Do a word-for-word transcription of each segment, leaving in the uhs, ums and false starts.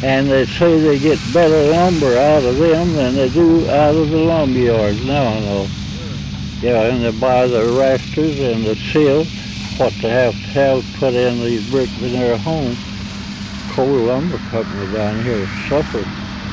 and they say they get better lumber out of them than they do out of the lumber yards now. No. Yeah, and they buy the rafters and the sill, what they have to have put in these bricks in their home. Coal Lumber Company down here suffered.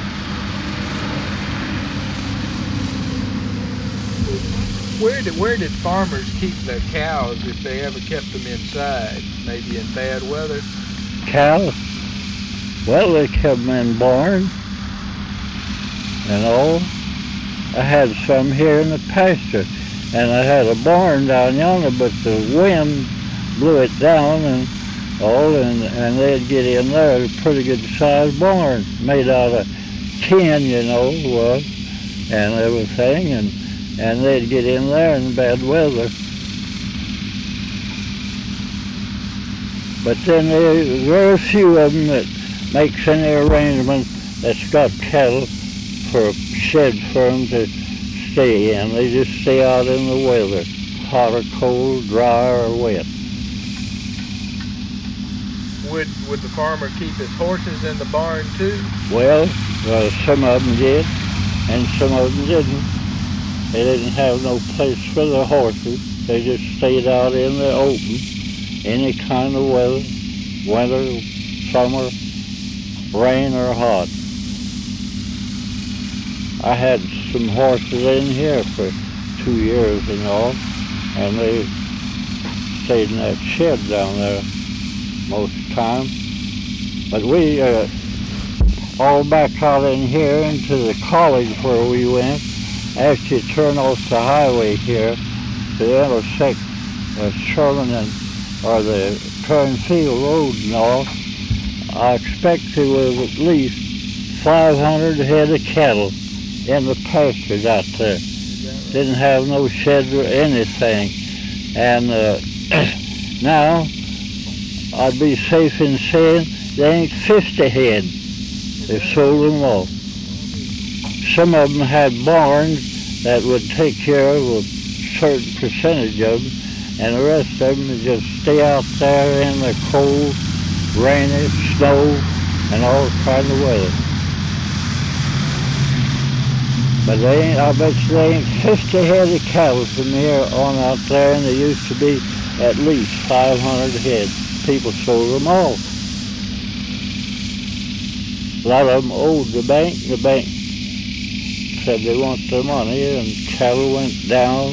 Where did where did farmers keep their cows if they ever kept them inside? Maybe in bad weather. Cows? Well, they kept them in barns and all. I had some here in the pasture, and I had a barn down yonder, but the wind blew it down and all, and, and they'd get in there. A pretty good sized barn made out of tin, you know, was, and everything, and and they'd get in there in bad weather. But then there, there are a few of them that makes any arrangement that's got cattle for a shed for them to stay in. They just stay out in the weather, hot or cold, dry or wet. Would would the farmer keep his horses in the barn too? Well, uh, some of them did, and some of them didn't. They didn't have no place for the horses. They just stayed out in the open, any kind of weather, winter, summer, rain or hot. I had some horses in here for two years and all, and they stayed in that shed down there most of the time. But we, uh, all back out in here into the college where we went, after you turn off the highway here to intersect uh, Sherman and, or the Turnfield Road and all, I expect there was at least five hundred head of cattle in the pastures out there. Didn't have no sheds or anything. And uh, now, I'd be safe in saying there ain't fifty head. They've sold them all. Some of them had barns that would take care of a certain percentage of them, and the rest of them would just stay out there in the cold, rainy, snow, and all kind of weather. But they ain't, I bet you there ain't fifty head of cattle from here on out there, and there used to be at least five hundred head. People sold them all. A lot of them owed the bank. The bank said they want their money, and cattle went down.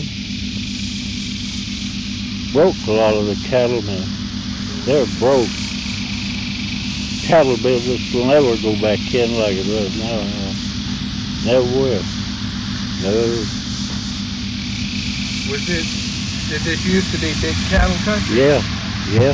Broke a lot of the cattlemen. They're broke. Cattle business will never go back in like it was now. Never will. No. Was it, did this used to be big cattle country? Yeah, yeah.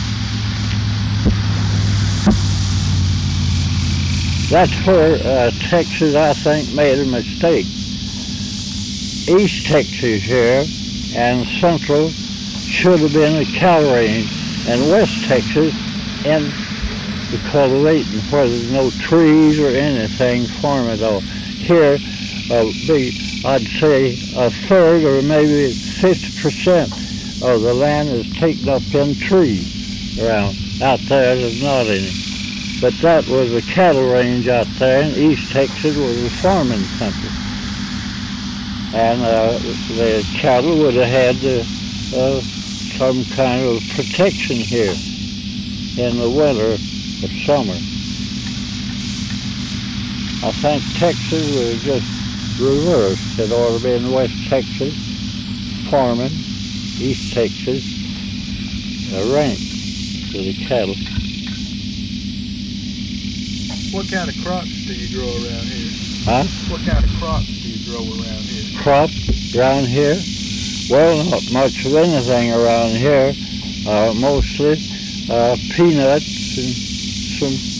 That's where uh, Texas, I think, made a mistake. East Texas here and Central should have been a cattle range, and West Texas in the cultivating where there's no trees or anything for it all. Here, uh, be, I'd say a third or maybe fifty percent of the land is taken up in trees around. Out there, there's not any. But that was a cattle range out there, and East Texas was a farming country. And uh, the cattle would have had uh, some kind of protection here in the winter or summer. I think Texas was just reversed. It ought to be in West Texas, farming, East Texas, a ranch for the cattle. What kind of crops do you grow around here? Huh? What kind of crops do you grow around here? Crops around here? Well, not much of anything around here. Uh, mostly uh, peanuts and some